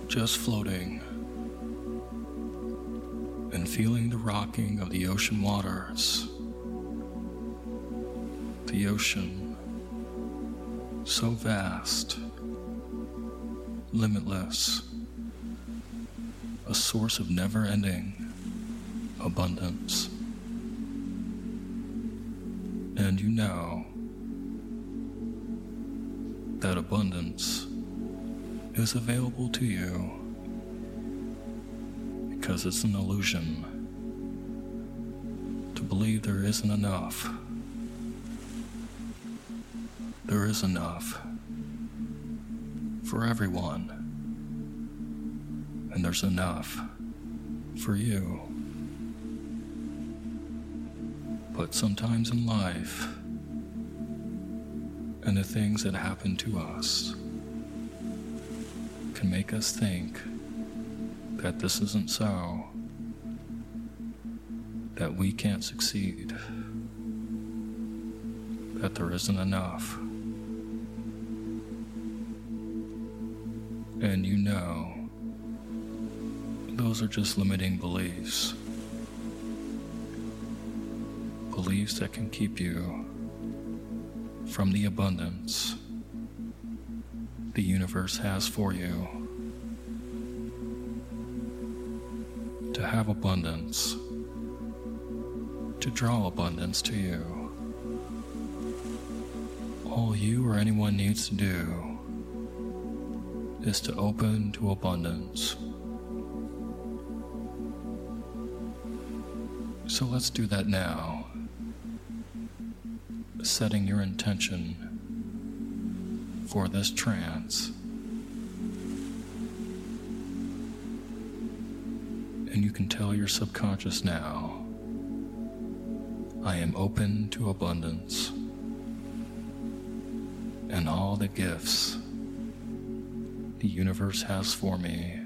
just floating and feeling the rocking of the ocean waters. The ocean, so vast, limitless, a source of never-ending abundance. And you know that abundance is available to you because it's an illusion to believe there isn't enough. There is enough for everyone, and there's enough for you. But sometimes in life, and the things that happen to us can make us think that this isn't so, that we can't succeed, that there isn't enough. And you know, those are just limiting beliefs. Beliefs that can keep you from the abundance the universe has for you. To have abundance, to draw abundance to you. All you or anyone needs to do is to open to abundance. So let's do that now, setting your intention for this trance. And you can tell your subconscious now, I am open to abundance and all the gifts the universe has for me.